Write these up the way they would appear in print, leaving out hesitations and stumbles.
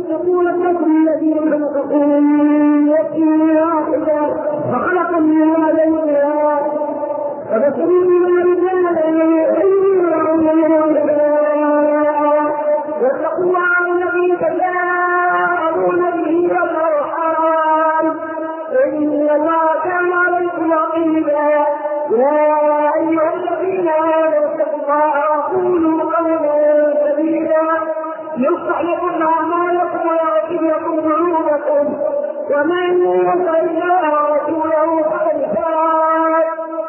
يقول لكم الذي خلقكم من نفس واحدة فخلق منها زوجها وبث منهما رجالا واتقوا الله الذي تساءلون به والأرحام إن الله كان عليكم رقيبا. يا أيها الذين آمنوا اتقوا الله وقولوا قولا سديدا يصلح لكم أعمالكم ويغفر لكم ذنوبكم ومن يطع الله ورسوله فقد فاز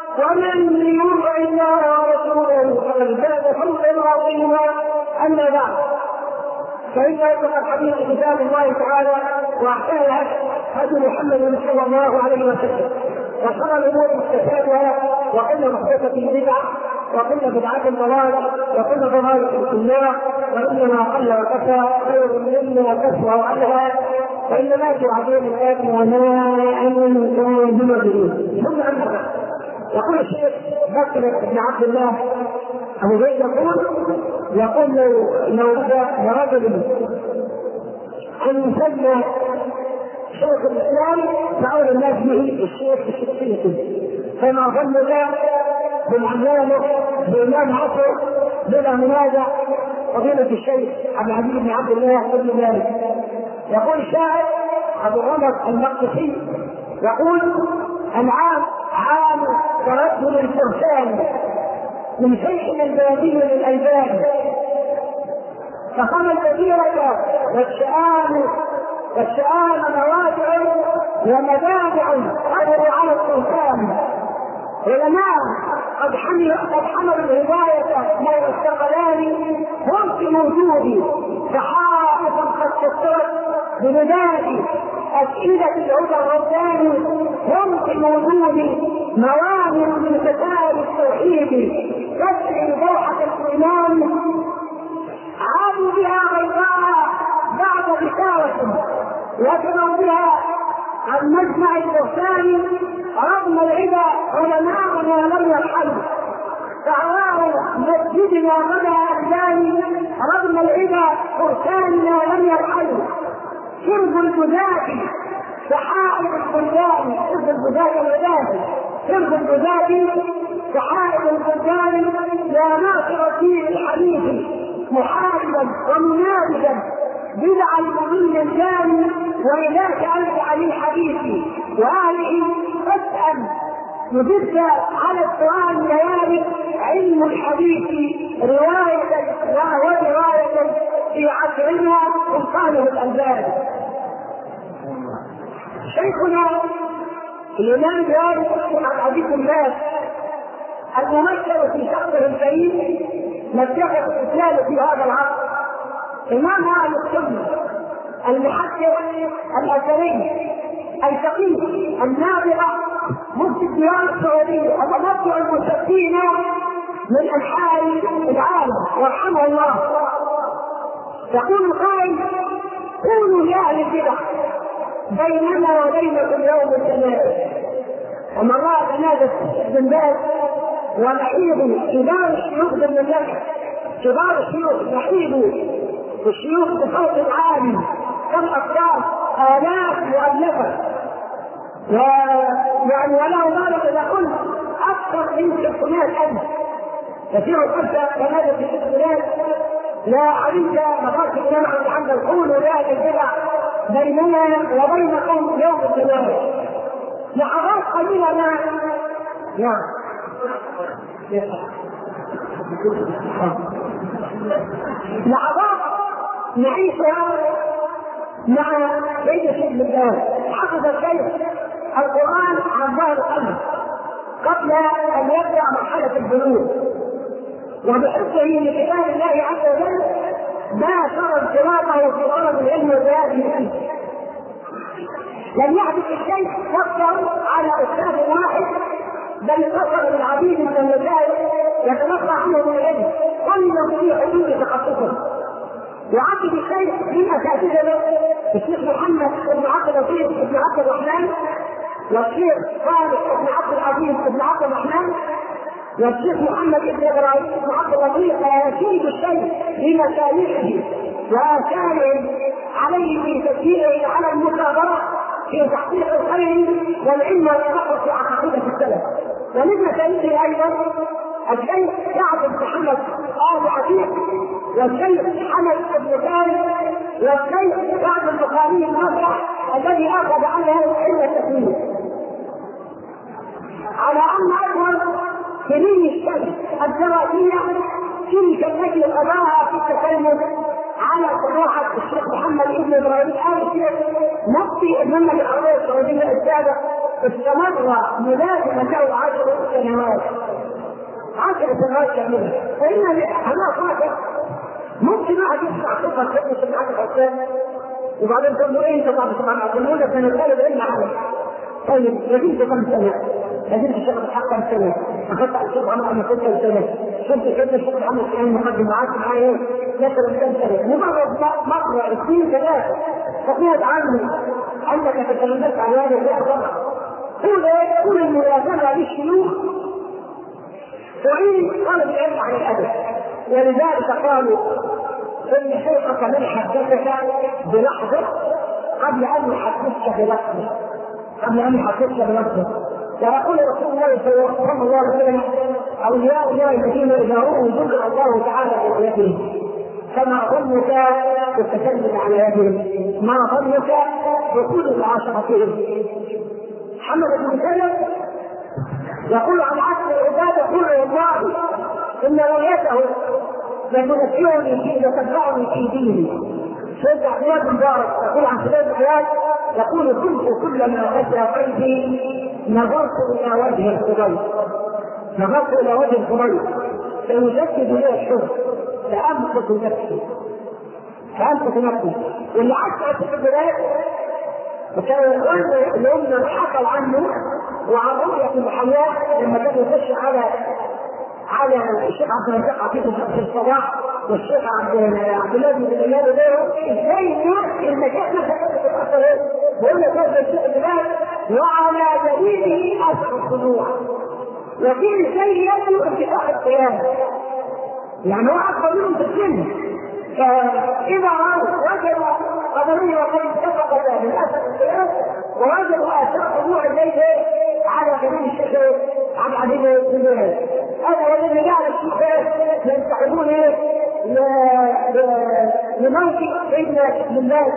فوزا عظيما. أما بعد فإن أصدق الحديث كتاب الله تعالى وأحسن الهدي هدي محمد صلى الله عليه وسلم وشر الأمور محدثاتها وكل محدثة بدعة وكل بدعة ضلالة وكل ضلالة في النار وإنما قل وكفى خير مما كثر وعلها وإنما توعدون الآيات وما أنتم بمؤمنين. ثم أما يقول الشيخ بكر بن عبد الله أبو زيد يقول لو بدا لرجل أن يسمى شيخ الإسلام فأولى الناس به الشيخ بشخصيته، فما ظنك بالعلامة بإمام عصر بلا منازع فضيلة الشيخ عبد العزيز بن عبد الله بن مالك. يقول الشاعر أبو عمر المقدسي يقول العام عام ترجل الفرسان من شيخنا البادي للألبان فخم الكثيرة والشآن موادع ومبادع قدروا على السلطان. علماء قد حملوا الهداية مولى الثقلان هم في موجود صحائف قد كثرت بمداد أسئلة الهدى الرباني هم في موجود موانع من فتاة التوحيد تسري دوحة الإيمان عادوا بها بيضاء بعد بشارة وجمعوا بها عن مجمع البرسان رغم العدا علماؤنا لم يرحلوا دعواه مسجدنا غدا أحزاني رغم العدا فرساننا لم يرحلوا شرب الجزاء سحائر البلدان شرب الجزاء والعداد شرب الجزاء سحائر البلدان يا ناصر فيه الحديث محاربا ومنابذا بدع المضل الجاني وإذاك أرجع للحديث وأهله فاسأل يجد على السؤال ليالي علم الحديث رواية ورواية في عصرنا سلطانه الألبان. شيخنا الإمام جابر بن عبد الله الممثل في شخصه الكريم مدحه الإسلام في هذا العصر إمام أهل السنة المحقق الأثري الفقيه النابغة مفتي الديار السعودية وممثل المستفتين من أنحاء العالم رحمه الله. يقول القائل قولوا لأهل البدع بيننا وبينكم يوم الجنازة. ومن رأى جنازة ابن باز ونحيب كبار الشيوخ بالمملكة كبار الشيوخ نحيب الشيوخ بصوت عالي كم أصوات آلاف مؤلفة ويعني ولا أبالغ إذا قلت أكثر من 600,000 كثير قلت جنازة في 600 لا عليك مقاصد جمعا عند القول ولا البدع بيننا وبينكم يوم الجنازة. لحظات قليلة نعم لحظات نعيشها مع سيد شيخ بالله حفظ الشيخ القرآن عن ظهر القلب قبل أن يبدأ مرحلة البلوغ وبحفظه لكتاب الله عز وجل باشر انطلاقه في طلب العلم والبيان منه. لم يحدث الشيخ يقدر على أستاذ واحد بل اتصل بالعديد من المسائل يتلقى عنه من العلم كل في حدود تخصصه. وعدد الشيخ من أساتذته الشيخ محمد بن عبد اللطيف بن عبد الرحمن والشيخ صالح بن عبد العزيز بن عبد الرحمن والشيخ محمد بن إبراهيم بن عبد اللطيف ويشيد الشيخ لمشايخه وآثارهم عليه في تشجيعه على المثابرة في تحقيق الخير والعلم والتفقه في عقيدة السلف. ومن مسائله أيضا الشيخ سعد بن محمد آل عتيق، والشيخ حمد بن ثابت، والشيخ سعد البخاري المرجع الذي أخذ عنه علم التكوين، على أن أكبر سنين الشمس الدراسية تلك التي قضاها في التكلم على صراحة الشيخ محمد بن إبراهيم آل الشيخ مفتي المملكة العربية السعودية السابق، استمر ملازما له 10 سنوات كاملة. فإن هذا خاطر ممكن واحد يسمع قصة كيف سمعت الحسين وبعدين تقول له انت طبعا اقول لك انا طالب علم عليك. طيب لازمت كم سنة؟ لازمت شغل حق كم سنة؟ اخذت على الشيخ محمد انا كنت سنة، كنت كنت الشيخ محمد كان مقدمات معايا مثلا كم سنة، مجرد مرة 2 3 تقول عنه انك تتكلمت عن هذا الشيخ. كل الملازمة للشيوخ تعين طالب العلم عن الادب، ولذلك قالوا ان شيخك من حدثك بلحظه قبل ان يحدثك بلحظه، ويقول رسول الله صلى الله عليه وسلم اولياء الله الذين اذا رؤوا ذكر الله تعالى في رؤيته، فما ظنك بالتكلم على يدهم، ما ظنك بكل معاشرتهم. محمد بن سلم يقول عن عبد العباده قل والله ان رؤيته لتنفعني فيه وتتبعني في ديني. سيد عبد الله بن مبارك يقول عن سيد الحياه يقول كنت كلما غدا قلبي نظرت الى وجه الخضير فيجدد لي الشغل فامسك نفسي واللي عكس في البلاد وكان الأولى اللي هم حكوا عنه وعن رؤية الحياة لما كان يخش على الشيخ عبد الرزاق عفيف في الصباح والشيخ عبد الله بن اياد له ازاي المشايخ في الاثر ويقول لك هذا الشيخ البلاد وعلى دليله اثر الخضوع وفي شيء يدعو انتفاع القيامه، يعني هو اكبر منهم في السن، فاذا وجدوا قدميه وقد اتفق بالاثر القيامه ووجدوا اثار خضوع اليه على دليل الشيخ عن عديد البلاد. هذا الذي جعل الشيخ ينتحبون لموت سيدنا ابن باز.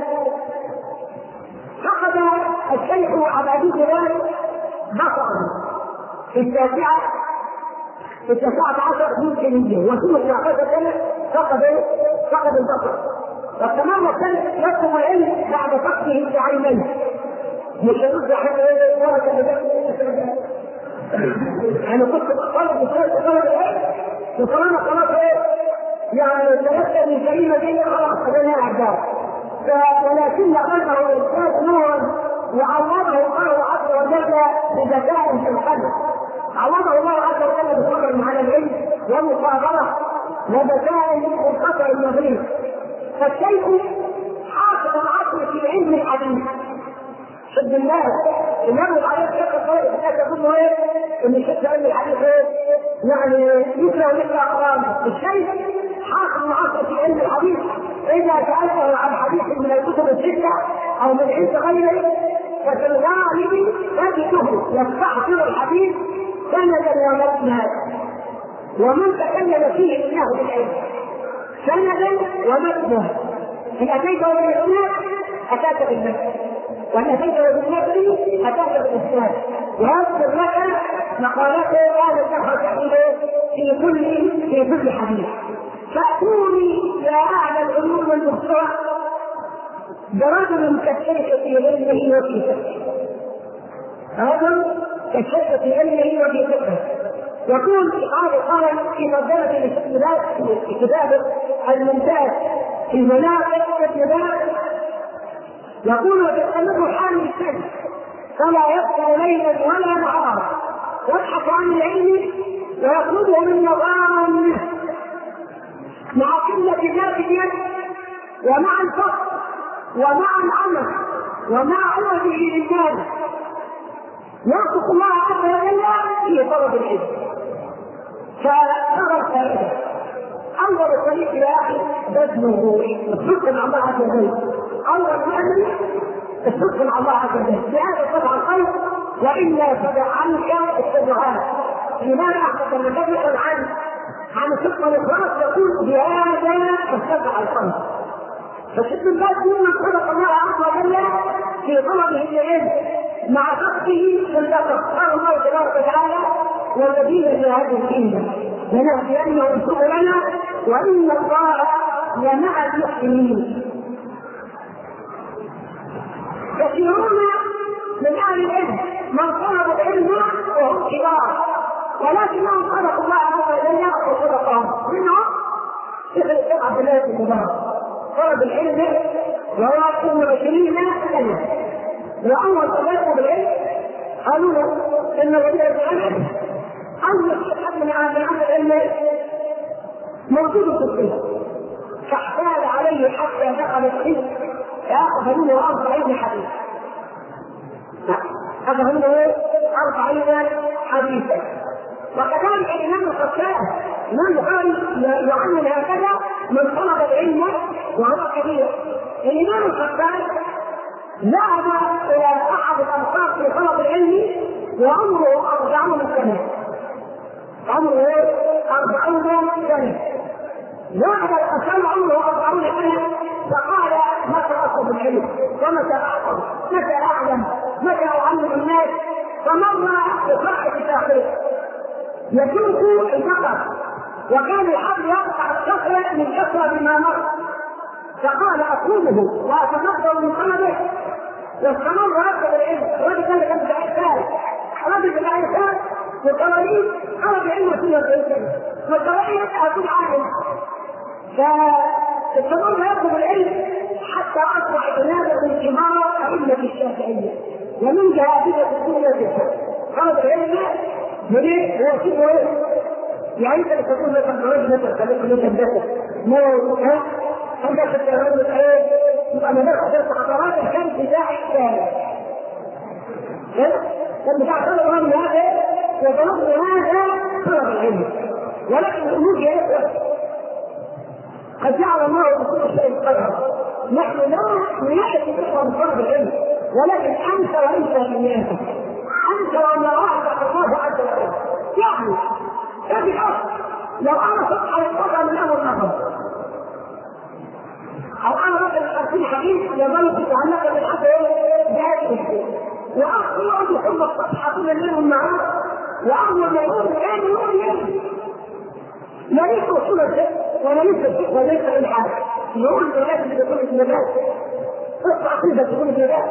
فقد الشيخ عبد العزيز بن بصرا في 19 ممكن وفي 19 سنه فقد البصر، واستمر السنه يطلب العلم بعد فقده بعينيه مش يرد حتى انا كنت طالب وطالما خلاص يعني تمثل من كلمه دي خلاص خلينا اعداد، ولكن قلبه يزداد نورا وعوضه الله عز وجل بذكاء في القلب، عوضه الله عز وجل بصبر على العلم ومصابره وذكاء منقطع النظير. فالشيخ حافظ العصر في علم الحديث شد الله النبي عليه الصلاه والسلام يقول ايه ان الشيخ علم الحديث يعني يكره مثل اقرانه. الشيخ حاكم العصر في علم الحديث اذا سالته عن حديث من الكتب السته او من عند غيره ففي الغالب تجده يستحضر الحديث سندا ومتنا، ومن تكلم فيه الله بالعلم سندا ومتنا. ان اتيته بالاسناد اتاك بالمتن، وان اتيته بالمتن اتاك بالاسناد، ويذكر لك مقالته قال الشرح تحديده في كل حديث. فاتوني يا اعلى العلوم والمخترع برجل كالشيخ في علمه وفي فقهه، رجل كالشيخ في علمه وفي فقهه. يقول قال في مقدمة الاستدلال في كتابه الممتاز في مناقب الاستدلال يقول وتستمر حال الشمس فلا يبقى ليلا ولا نهارا يبحث عن العلم ويطلبه من نظام مع قلة ذات اليد ومع الفقر ومع العمل ومع عوده للناس يرزق الله عز وجل في طلب العلم. فترى الفائدة أول طريق يا أخي بذل الروح، الصدق مع الله عز وجل. أول أمر الصدق مع الله عز وجل، بهذا طبعا الخير، وإلا فدع عنك الشبهات. الإمام أحمد لما يسأل عن الصدق والإخلاص يقول بهذا تستدعى الخير. فشد الناس من صدق الله عز وجل في طلبه العلم مع فقهه في الأثر. قال الله تبارك وتعالى: والذين جاهدوا فينا لنهدينهم سبلنا وإن الله لمع المحسنين. كثيرون من أهل العلم من طلبوا العلم وهم كبار، ولكنهم صدقوا الله عز وجل وصدقهم. منهم شيخ عبد الله بن مبارك طلب العلم وهو 20 سنة، وأول طلبه بالعلم قالوا له إن وزير العلم أول شيء من العلم موجود في السنة، فاحتال عليه حتى دخل السجن فأخذ منه 40 حديث. أخذ منه 40 حديثا. وكذلك الإمام الخطاب الإمام البخاري يعلم هكذا من طلب العلم وهو كبير. الإمام الخطاب ذهب إلى أحد الأنصار في طلب العلم وعمره 40 سنة. عمره 40 سنة. ذهب الأنصار عمره 40 سنة فقال: متى أطلب العلم؟ ومتى أحفظ؟ متى أعلم؟ متى أعلم الناس؟ فمر بصحة الآخرة يترك البقر، وكان الحبل يقطع الصخرة من كثرة ما مر، فقال: أطلبه وأتمكن من طلبه. واستمر هذا العلم. الرجل كان بالعرفان، رجل بالعرفان والقوانين طلب علم في العلم، والقوانين أكون عالم. فاستمر يطلب العلم حتى أصبح إماما من كبار أئمة الشافعية ومن جهابذة الدنيا. طلب العلم منين هو اسمه ايه؟ يعني انت تقول مثلا رجل خليك من هندسه ما هو هندسه الرجل ايه؟ يبقى انا باخد حضارات كان بتاعي ثاني. كان بتاع طلب العلم هذا وطلب هذا طلب العلم، ولكن الامور جايه قد جعل الله بكل شيء قدرا. نحن لا نأتي بكم طلب العلم، ولكن انت وانت اياك، انت وما وعدك الله عز وجل. يعني هذه الاصل لو انا صدق على الوضع من اول نظر، او انا مثلا 50 حديث يظل تتعلق بالحد بهذه الشيء، واخر يقعد يحب الصفحه طول الليل والنهار، واول ما يقول الان يقول لي لا ليس اصول الشيء ولا ليس الشيء ولا ليس الحال، يقول الناس اللي بيقول النبات قصه عقيده تقول النبات.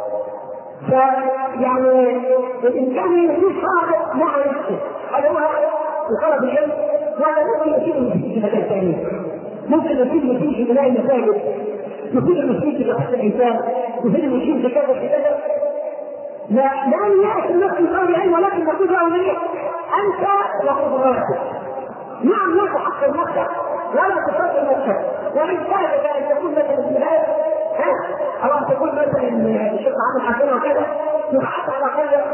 فيعني الانسان يكون صادق مع نفسه، هذا هو طلب العلم. وهذا ممكن يصير في مكان ثاني، ممكن يصير في بناء المساجد، يصير المسجد في حق الانسان، يصير المسجد في كذا في كذا. لا يأتي النفس من طلب العلم، ولكن نقول له انت وقدراتك. نعم لا تحقق نفسك ولا تفضل نفسك، وان كانت ان تكون مثلا الجهاد او ان تكون مثلا الشيخ عامل حسنه وكذا يبحث على خير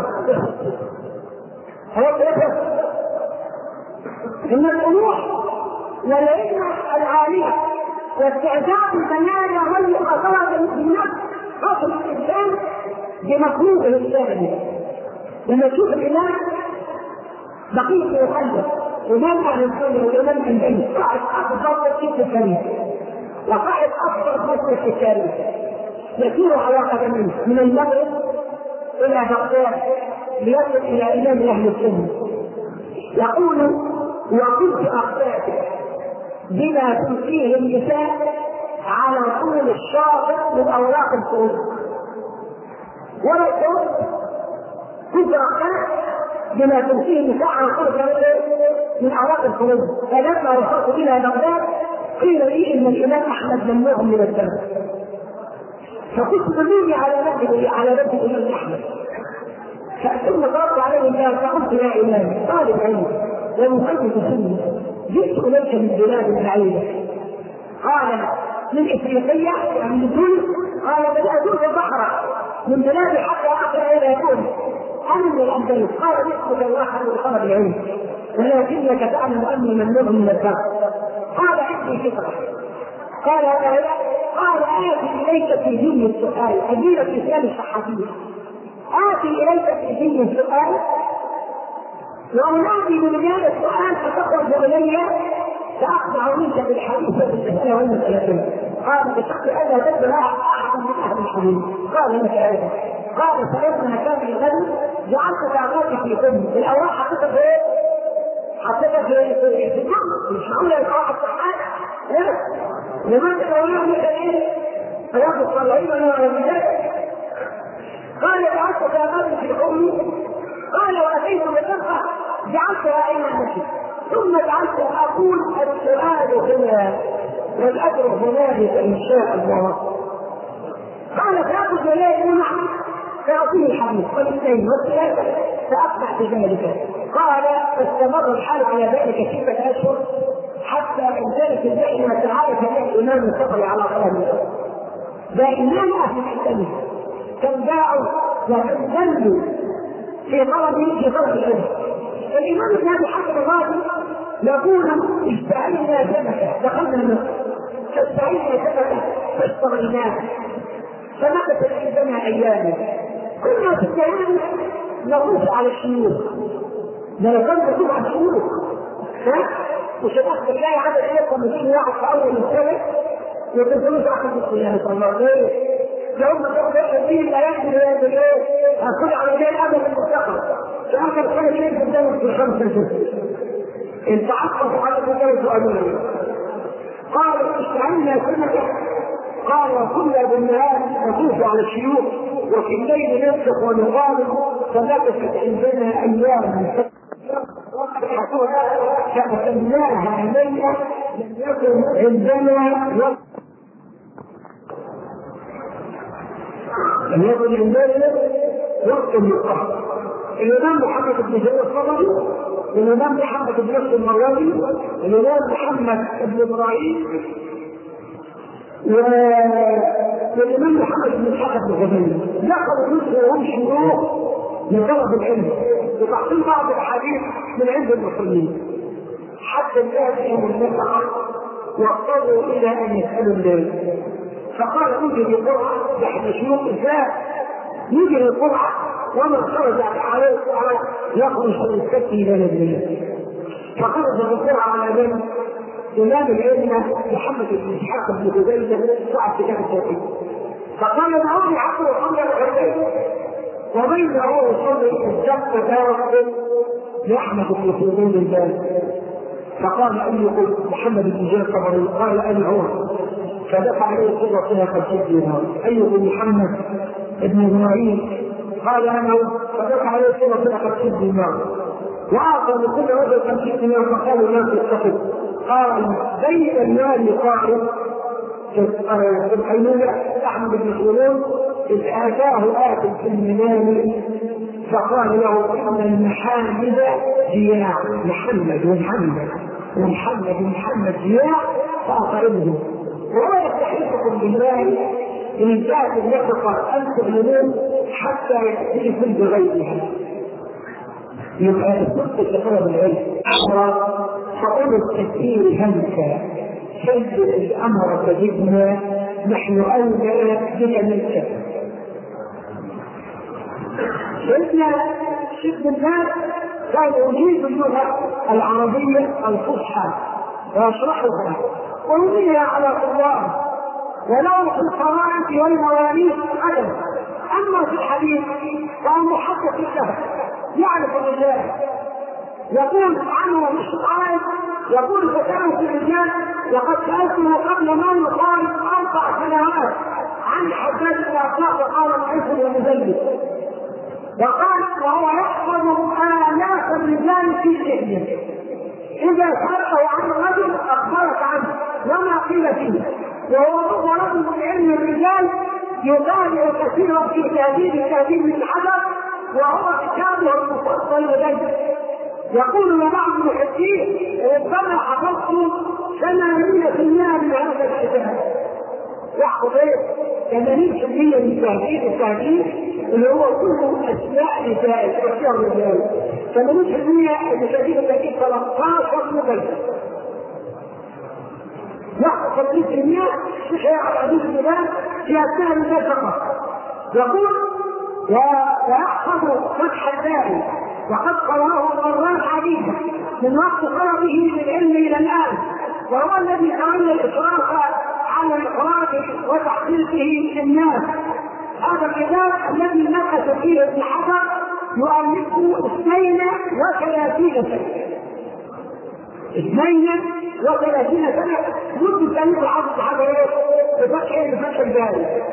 ان الطموح والعلم العاليه واستعداد البيان والمخاطره بالنفس خاصه الانسان بمخلوقه الثاني. لما تشوف الامام بقيه يخلف ومن أهل السنة والإمام الجنة صاحب أفضل كيف الكريم وصاحب أفضل مصر في التاريخ يسير على قدميه من المغرب إلى بغداد ليصل إلى إمام أهل السنة. يقول: وكنت أقتاتل بما تنسيه النساء على طول الشاطئ من أوراق الفروض. ولا كنت أقتاتل بما تنسيه النساء على طول من أوراق الفروض. فلما وصلت إلى بغداد قيل لي إن الإمام أحمد ممنوع من الدم، فكنت دلوني على نفس الإمام أحمد. ثم قرأت عليه الإمام فقلت: يا إمام طالب علم ومحدث سنة جئت إليك من بلاد بعيدة. قال: من إفريقية يعني من تونس؟ قال: بل أزور البحر من بلاد حتى أقرأ إلى تونس. انا من الاندلس. قال اسمك الاخر من طلب العلم ولكنك تعلم اني ممنوع من الدرس. قال عندي فكره. قال آتي إليك في دين السؤال، أجيب في سؤال الصحفي. آتي إليك في دين السؤال وأنادي بمجال السؤال فتخرج إلي سأخضع منك بالحديث بالمسألة والمسألتين. قال بشكل ألا تدرى أحد من أهل الحديث. قال لك أيضا. قال فلما كان الغد جعلت تعماتي في فمي. الأوراق حطيتها في إيه؟ حطيتها في الجنة. مش معقولة الأوراق الصحات؟ لماذا الأوراق مثل إيه؟ أوراق الصلاحين ولا الرجال؟ قال جعلت تعماتي في فمي. قال وأتيت بالنفخة جعلتها أين المسجد. ثم جعلت أقول السؤال هنا والأجر هنالك إن شاء الله. قال فأخذ إليه نعم فأعطيه الحديث والاثنين والثلاثة فأقنع بذلك. قال فاستمر الحال على ذلك 6 أشهر حتى انتهت البحث وتعرف بها الإمام الصبري على كلامه. ده إمام أهل الإسلام كان باعوا وكذلوا في طلب العلم. الإمام ابن أبي حاتم الرازي يقول استعينا سمكة دخلنا مصر فاستعينا سمكة فاشتريناه فمكثت عندنا أياما كنا في الكلام نطوف على الشيوخ نقدر نطوف على الشيوخ وشباب تلاقي عدد ايه 50 واحد في أول السنة يقولون أحد الصيام صلى الله عليه وسلم يوم تقول فيه الأيام بالليل هكذا على جاي أبد المستقبل فآخر سنة شيء قدامك في 5 سنين انت عقف على مجال سؤالين. قال استعنا سنة. قال وكنا بالنهار نطوف على الشيوخ وفي الليل ننفق ونقابل فمكثت عندنا أيام فأتمناها ليلة لم يكن عندنا وقت القهر. الإمام محمد بن جرير الطبري، الإمام محمد بن يوسف المروزي، الإمام محمد بن إبراهيم، والإمام محمد بن إسحاق بن غزالي دخلوا مصر وهم شيوخ لطلب العلم وتحصيل بعض الأحاديث من عند المسلمين حتى جاءتهم النفقة واضطروا إلى أن يسألوا الليل. فقال نجري القرعة نحن شيوخ إسلام نجري القرعة ومن خرج عليه القرعة يخرج من السبت إلى نبيه. فخرج القرعة على ذلك إمام العلم محمد بن إسحاق بن غزالي صعب كتاب التوحيد. فقال دعوني عبد وصلى الغزالي وبين هو وصلى الجنة دارة لأحمد بن سليمان البال. فقال أيكم محمد بن جرير الطبري؟ قال أنا هو. فدفع عليه القدرة فيها 50 دينار. أيكم محمد بن إبراهيم؟ قال أنا هو. فدفع عليه القدرة فيها 50 دينار. وأعطى لكل رجل 50 دينار فقالوا لا تتخذ. قال بين المال قائل في الحيوية أحمد بن سليمان إذ آتاه آت في المنام فقال له إن المحامد جياع محمد جياع فأقربه ولا يستحيلكم بالله إن جاءت النفقة أن تؤمنون حتى يأتيكم بغيرها. يبقى الصدق كطلب العلم فقل التكفير همسا سجل الأمر تجدنا نحن أولى بك منك. سيدنا شيخ الناس كان يجيد اللغة العربية الفصحى ويشرحها ويمليها على الله ولو في القواعد والمواريث أدب. أما في الحديث فهو محقق له يعرف الرجال يقول عنه مش الآية يقول فكانوا في الرجال لقد سألته قبل ما يقال 4 سنوات عن حجاج الأطلاق وقال ضعيف ومذلل وقال وهو يحفظ آلاف الرجال في ذهنه إذا سألته عن الرجل أخبرك عنه وما قيل فيه وهو رجل من علم الرجال يبالغ كثيرا في تهذيب من الحدث وهو كتابه المفصل لديه. يقول لبعض المحدثين ربما حفظت 80% من هذا الكتاب. يحفظ ايه؟ 80% من التهديد اللي هو كله اسماء نساء واشياء الرجال. 80% من التهديد 13 مجلد. 81% شيخ عبد الجبال في أثناء النساء فقط. يقول ويحفظ فتح الباري وقد قرأه مرات عديدة من وقت طلبه للعلم إلى الآن، وهو الذي تولى الإشراف على إخراجه وتحقيقه للناس. هذا الكتاب الذي نقش فيه ابن حجر يؤلفه 32 سنة. 32 سنة منذ تاريخ العصر الحضري بفتح الباري.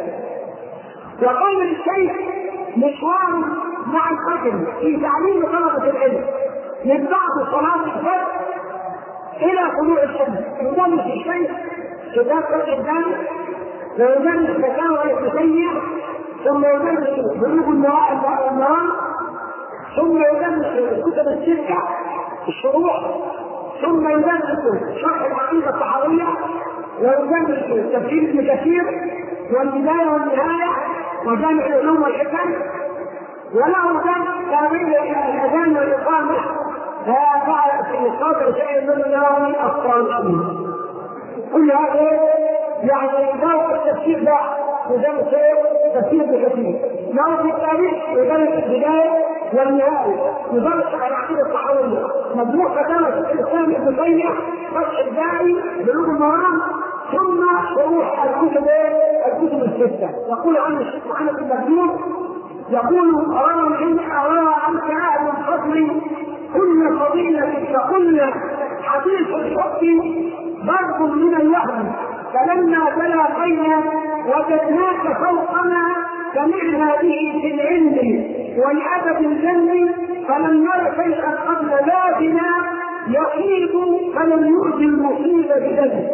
وقال الشيخ مشوار مع القدم في تعليم طلبة العلم من بعد صلاة الفجر إلى طلوع الشمس. يدرس الشيخ كتاب فتح الباري، ويدرس فتاوى ابن تيمية، ثم يدرس بلوغ المرام، ثم يدرس كتب السنة الشروح، ثم يدرس شرح العقيدة الطحاوية، ويدرس تفسير ابن كثير والبداية والنهاية وجامع العلوم والحكم، وله درس كامل الأذان والإقامة. فبعد في صدر شيء من النووي الصالحين. كل هذا يعني يدرس التفسير ده يدرس تفسير ابن كثير، يدرس التاريخ يدرس البداية والنهاية، يدرس العقيدة الطحاوية، مجموع فتاوى الإسلام ابن تيمية، فتح الباري، بلوغ المرام، ثم شروح الكتب الستة. يقول عن الشيخ محمد بن مجنون يقول روى عن كلام الفضل كل فضيلة فقلنا حديث الحب برد من الوهم، فلما تلاقينا وجدناك فوقنا سمعنا به في العلم والأدب الجن، فلم نر شيئا قبل ذاتنا يصيب فلم يؤذي المصيبة بذنب.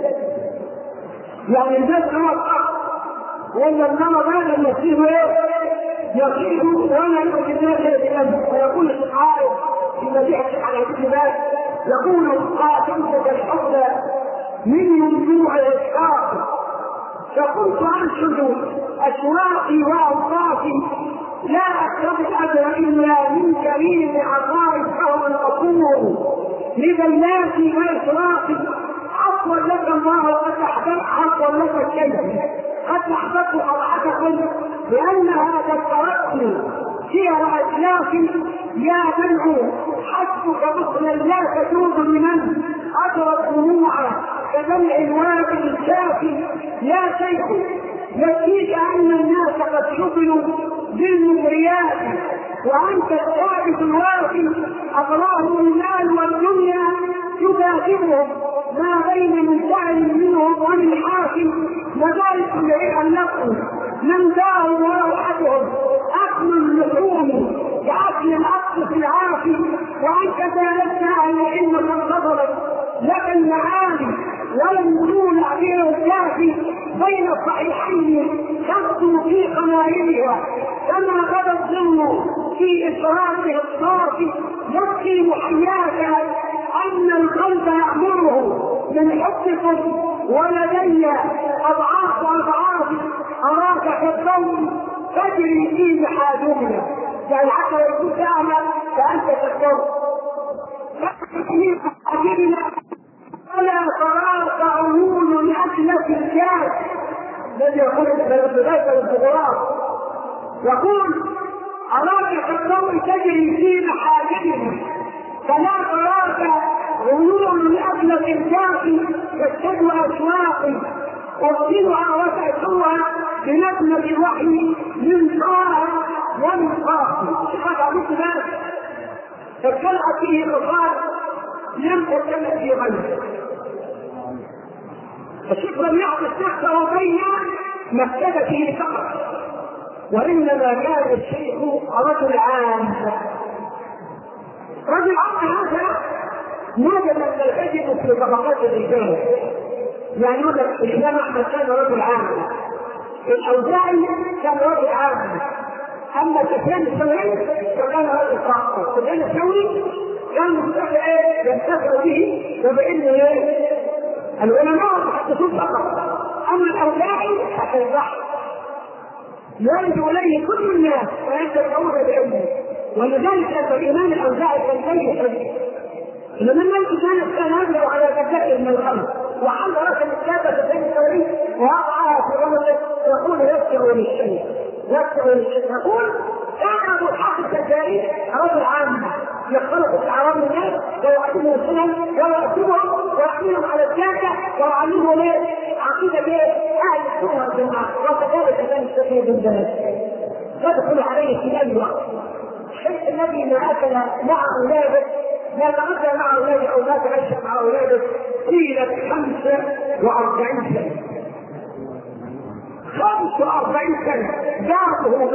يعني الجد هو الحق، ولا النمر هذا المصيب يصيب ولا يؤذي الناس بذنب. ويقول الشعائر في مديحة على كل ذلك يقول قاتلتك الحب من ممنوع الإسقاط، فقلت أنشد أشواقي وأوقاتي لا أكتب الأجر إلا من كريم عطائك فهو الغفور لبياتي وإشراقي. عفوا لك الله وقد أحببت عفوا لك الشيء قد أحببت طبعتكم لأنها ذكرتني سير أسلافي يا منع حسبك بخلا لا تجوز لمن أجرت دموعا كدمع الوادي الشافي. يا شيخ يكفيك أن الناس قد شغلوا بالمغريات وأنت الثابت الوافي أغراهم المال والدنيا تبادرهم ما بين من سعي منهم ومن حاكم مدارس لعلقوا من دار وأوحدهم أكل اللحوم كأكل الأصل في العافي. وأنت ذلك أهل العلم قد فضلت لك المعاني ولم يولع بها الكافي بين الصحيحين تبدو في قنائلها كما غدا الظل في إشراقه الصافي. يبكي محياك أن القلب يأمره من حبكم ولدي أضعاف أراك كالضوء تجري في محاذورنا. يعني حتى لو كنت أعمى فأنت كالضوء ولا تراك عيون لأجلة الجاد الذي يقول بالبداية والفقراء. يقول أراك كالضوء تجري في محاذورنا فلا تراك عيون لأجلة الجاد تشتد أشواقي أرسلها وتأتوها بنجمة الوحي من طاعة ومن طاعة. هذا مثل ذلك فكلت فيه خصال لم تكلت في غيره. الشيخ لم يحدث نفسه بين مكتبته فقط، وإنما كان الشيخ رجل عام. رجل عام هذا نجد أن الحجب في طبقات الرجال. يعني يقول لك الإمام أحمد كان رجل عام، الأوزاعي كان رجل عام، أما سفيان الثوري فكان رجل خاص. سفيان الثوري كان ينتفع به وبإنه العلماء يحدثون فقط، أما الأوزاعي فكان بحث يرجو اليه كل الناس ويتبعون بعلمه. ولذلك فالامام الاوزاعي كان يحب لما الملك كان يبلغ على ذكائه من الخمر وحل راس الكتابه بين الثوري ووضعها في رمله يقول يسعى للشيء يقول كان ابو الحق الجزائري رجل عام يختلط في اعراض الناس ويعلمهم السنن ويؤثرهم ويحملهم على السياسه ويعلمهم عقيده اهل السنه والجماعه. وكذلك كان الشيخ بن باز يدخل عليه في اي وقت. الشيخ الذي ما اكل مع اولاده ما تغذى مع اولاده او ما تعيش مع اولاده طيله 45 سنه. 45 سنه بعضه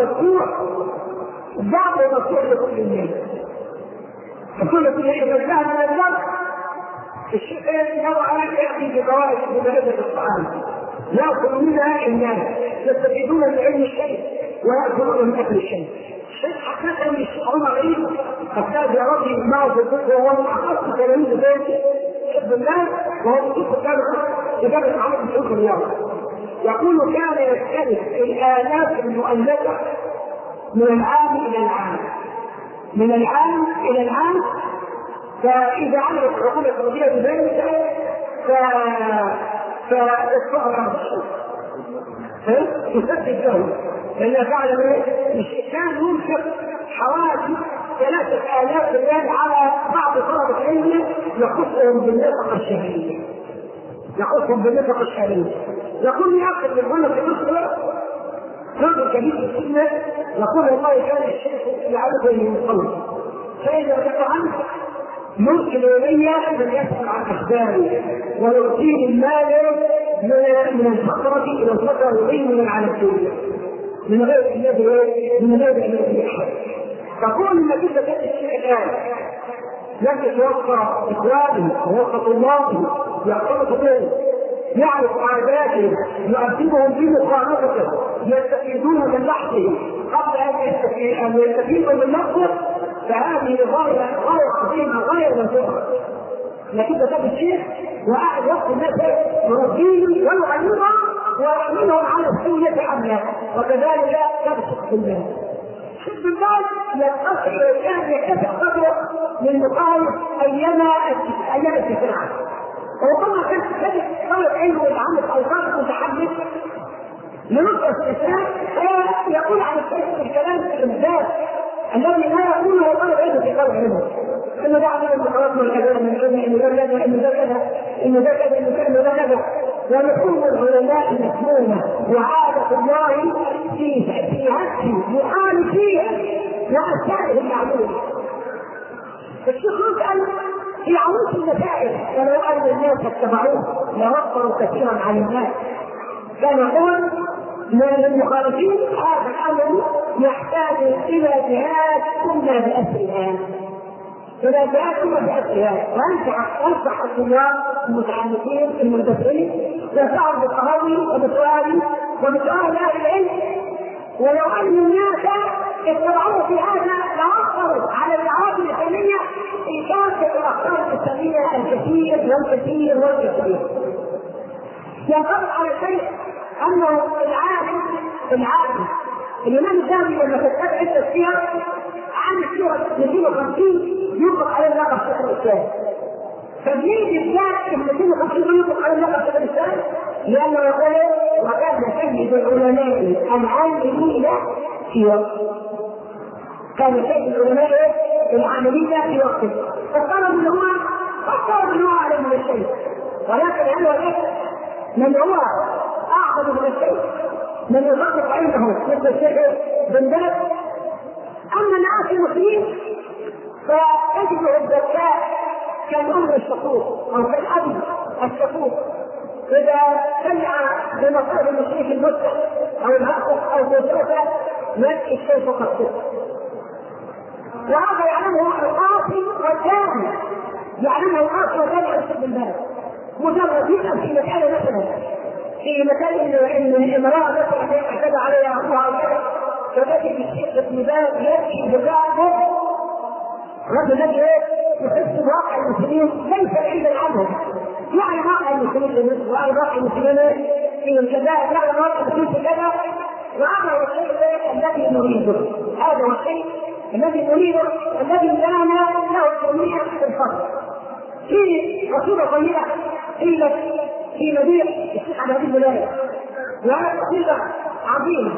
مفتوح لكل الناس. كل اذا كان من الناس الشيخين نوعا ياتي بفوائد مبادئ الطعام ياكل منها الناس يستفيدون من علم الشيء وياكلون من اكل الشيء. الشيخ حقيقه من الشيخ عمر عيد قد يا ربي معه في الفقه وهو من احق تلاميذ بيت حب الله وهو في كتابه عمر بن سعود الرياض. يقول كان يختلف الالاف المؤلفه من العام الى العام فاذا عملت الحكومه السعوديه بذلك فالصعب على الشيء تسدد له لان فعل كان ينفق حوالي 3000 ريال على بعض طلبه العلم يخصهم بالنفقه الشهريه. يقول لي اخذ من هنا في مصر رجل كبير في السن يقول والله كان الشيخ يعرفني من قبل فاذا ذكرت يرسل الي من يسال عن اخباري ويعطيني المال من الفقره الى الفقره وغير على الدنيا من غير الذي يحب. تقول النتيجه كانت الشيء الان لم يتوفى اخوانه ووفى طلابه يعترف به يعرف عاداته يؤدبهم في مقارنته يستفيدون من لحظه قبل ان يستفيدوا من نفسه فهذه غايه عظيمه غايه مهمه. لكن ده الشيخ وقاعد وقت الناس يربيهم ويعلمهم ويعلمهم على السنه عامه وكذلك يبسط في الناس. حب الناس ينقصر الانسان يكتسب قدره من مقاييس ايام الدفاع. وربما كانت تجد طالب علم ويتعامل اوقات متحمس لنصرة الاسلام فيقول عن الكلام الذات الذي لا يقوله طالب علم في طالب علمه انه ده عمل المقارنات من الكلام من العلم انه ده كذا انه ده كذا ونكون العلماء مسمومه وعاده الله في هذه مخالفيها واسائل المعلومه. الشيخ يسأل في عروض المسائل ولو ان الناس اتبعوه لوفروا كثيرا عن الناس. كان يقول من المخالفين هذا الامر يحتاج الى جهات كنا باسرها وانصح الطلاب المتحمسين المنتفعين يسعوا بالتهاوي وبسؤال اهل العلم ولو ان الناس اتبعوه في هذا لوفروا على الدعوات الاسلاميه إيجاد الأفكار الإسلامية الكثير ينطبق على شيء أنه العالم الإمام الذهبي لما تتبع التفسير عن السورة 250 يطلق على اللقب شيخ الإسلام. فبنيجي بالذات 250 يطلق على اللقب شيخ الإسلام لأنه يقول وكان سيد العلماء العاملين في وقت كان سيد العلماء العملية في وقته فافترض ان هو اعلم من الشيء ولكن هل هو من هو اعظم من الشيء من يصدق علمه مثل الشيخ بن باز. اما الناس المسلمين فيجب الذكاء كالام الشقوق او كالاب الشقوق اذا سمع بمصائب المشرك المسلم او الهاقف او بوسوسه يبكي الشيخ قد وهذا يعلمه القاضي والجاهل يعلمه القاضي والجاهل الشيخ بن باز مجرد يسأل في مسألة مثلا في مسألة ان امرأة مثلا اعتدى عليها ابوها او كذا فبكي الشيخ بن باز يبكي بكاء رجل الذي يحس بواقع المسلمين ليس بعيدا عنهم يعني واقع المسلمين في مصر واقع المسلمين في الجزائر يعني واقع المسلمين في كذا وهذا هو الشيء الذي نريده. هذا هو الشيء الذي نريده، الذي لنا له الجميع في الفضل. في قصيدة طويلة قيلت في مدينة الشيخ عبد العزيز الولاية، وهذه قصيدة عظيمة.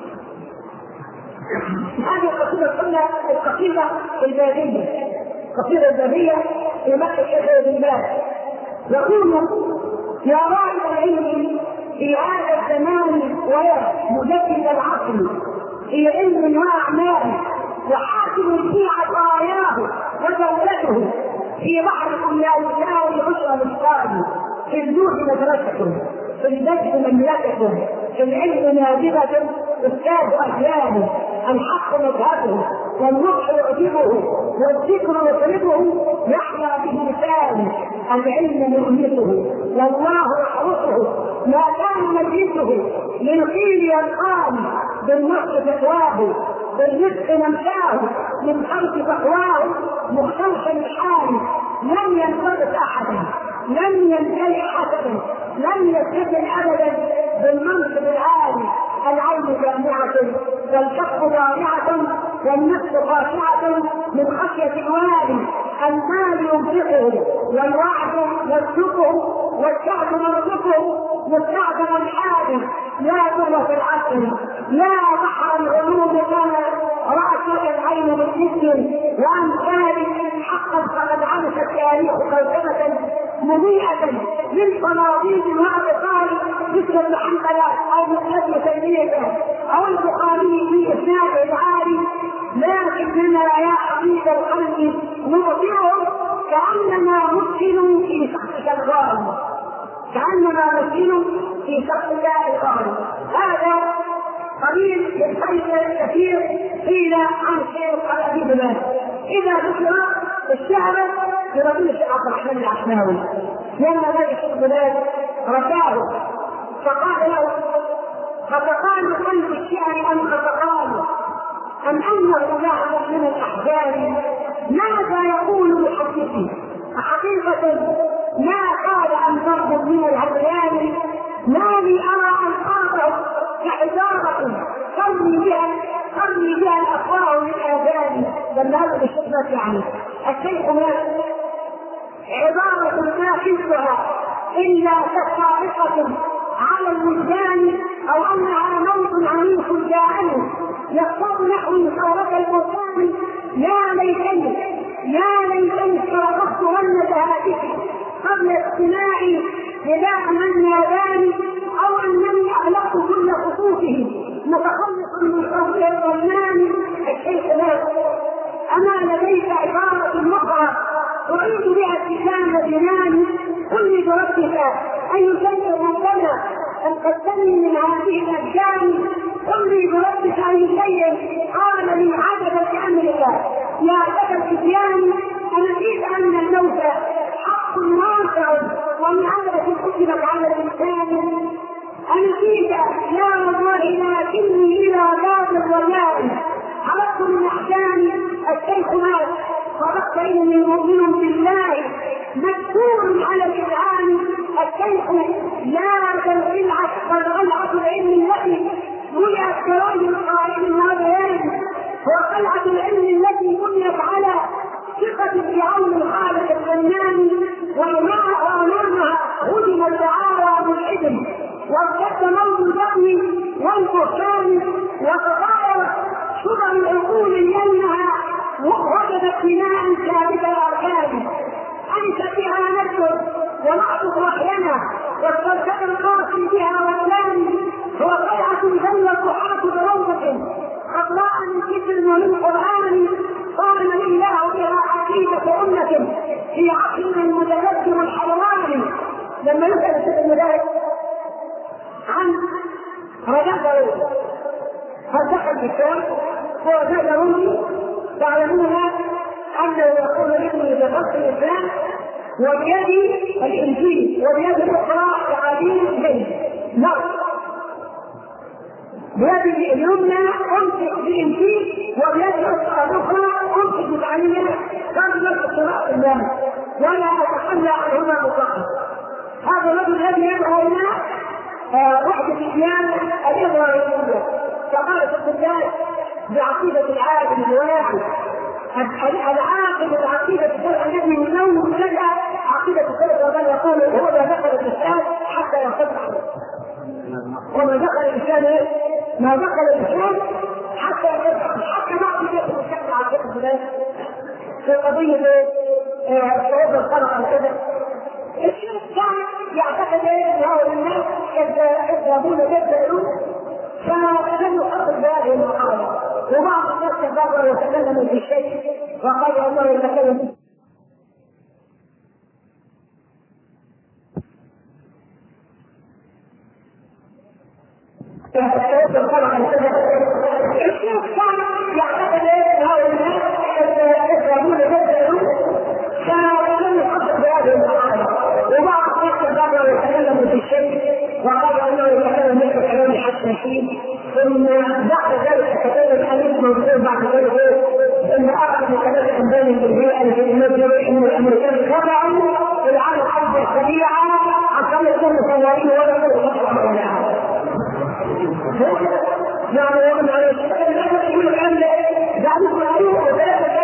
هذه القصيدة قلنا القصيدة البابية، القصيدة البابية في مكة الشيخ بن باز يقول: يا راعي العلم في هذا الزمان ويا مجدد العقل في علم واعمال، وحاكم في عطاياه ودولته في بحركم لا يساوي عشر مثقال، في الجود مدرسة، في البذل مملكة، في العلم نابغة استاذ اجيال، الحق مذهبه والنصح يعجبه والذكر يطلبه، يحيا به لسان العلم مؤنسه، والله يحرسه ما كان مجلسه، للقيل يلقاه بالنصح فتواه، بالرزق نمشاه من خلق تقواه، مختلف الحال لم ينقذ احدا، لم يمتلئ حسدا، لم يستدل ابدا بالمنصب العالي، العين جامعة والكف ضارعة والنفس خاشعة من خشية الوالي، المال ينفقه والوعد يسلكه والشعب مرزقه، مستعظم الحاجة لا ضر في العقل، لا بحر العلوم كما رأت العين بالجسم، وأمثال حقا فقد عرف التاريخ كوكبة مضيئة من صناديد واعتقال مثل الحنبلة أو مثل تيمية أو البخاري في إسناد العالي، لكننا يا حبيب القلب نبصره كأننا مسكن في شخصك الغالي، كأننا مسكن في شخصك الغالي. هذا قليل بالخير كثير قيل عن الشيخ على ابي بلال. اذا ذكر الشعر برسول الشيخ عبد الرحمن العشماوي لما ذلك الشيخ بلال رجاه فقال له: فتقال قلب الشعر ام فتقال ام انه له من الاحزان، ماذا يقول محدثي؟ حقيقه ما قال ان ضرب من الهذيان، ما لي ارى الفاظه كحجارة ترمي بها الأفواه من آذان. بل هذا بالشباب يعني الشيخ عبارة ما حفظها إلا كصاعقة على الوجدان، أو أنها موت عنيف جاءني يقصد نحو صورة البركان. يا ليتني استرقبت ون ذهابك قبل استماعي نداء من ناداني، أو أنني أغلقت كل خطوطه متخلصا من صوت الرنان. الشيخ أما لديك عبارة أخرى أعيد بها ابتسام جناني؟ قل لي بربك أي شيء ربنا أن قدمني من هذه الأبدان، قل لي بربك أي شيء قال لي عجبا لأمر الله يا أبا الفتيان، أنسيت أن الموت حق واسع ومعاملة كتبت على الإنسان، أنسيت يا الله لكني إلى باب الرجاء عرفت من أحزاني. الشيخ مات صدقت إني مؤمن بالله مذكور على الإذعان. الشيخ لا تنقلعت فالقلعة العلم التي ملئت كرام القائل وبيان، وقلعة العلم التي بنيت على ثقة بعون الخالق الفنان، وأمامها هدم الدعاوى بالعلم وارتد موت البغي والبهتان، وتغايرت شبه العقول لأنها وجدت بناء ثابت الأركان. أنت بها نكتب ونعطف وحينا واسترشد القاسي بها واللام، هو قلعة جلت حافظ روضة خضراء من كتب ومن قرآن، قال لله بها عقيدة أمة في عقل المتذكر الحيواني. لما يسأل الشيخ المدارك عن رجاء ضروري هل دخل في الشام ورجاء ضروري، تعلمون أنه يقول ابني بخط الإسلام وبيدي الإنجيل وبيد الأخرى تعاليم الجيد. نعم، بيدي اليمنى أمسك بالإنجيل وبيد الأخرى أمسك بتعليم كلمة الصراط الله، ولا أتخلى عنهما مطلقا. هذا الرجل الذي يدعو إلى وحدة الإسلام الإبراهيمية، فقال في القداس بعقيدة العالم الواحد. العاقل بعقيدة الشرع الذي ينوم لها عقيدة السلف ومن يقول هو ما دخل الإنسان حتى ينفتح، وما دخل الإنسان ما دخل الإنسان حتى ينفتح، حتى بعض الإنسان عقيدة في قضية صعود القمر وكذا. الشيخ كان يعتقد ان هؤلاء الناس يذهبون يبدأون، فلم يحقق بهذه المقالة. وبعض الناس تبادر وتكلم في شيء وقال انه يتكلم الشيخ كان يعتقد ان هؤلاء الناس يذهبون يبدأون، فلم يحقق بهذه المقالة. وبعض الناس تبادر وتكلم في شيء وقال انه يتكلم مثل كلام حتى فيه، ثم بعد ذلك تكلم عن اسمه بعد ذلك ان اخذ كلام بين البيئه التي ان الامريكان خضعوا العالم حرب سريعه عن طريق كل صواريخ ولا يقول يعني ومن على الشيء يقول الان بعد معروف وثلاثه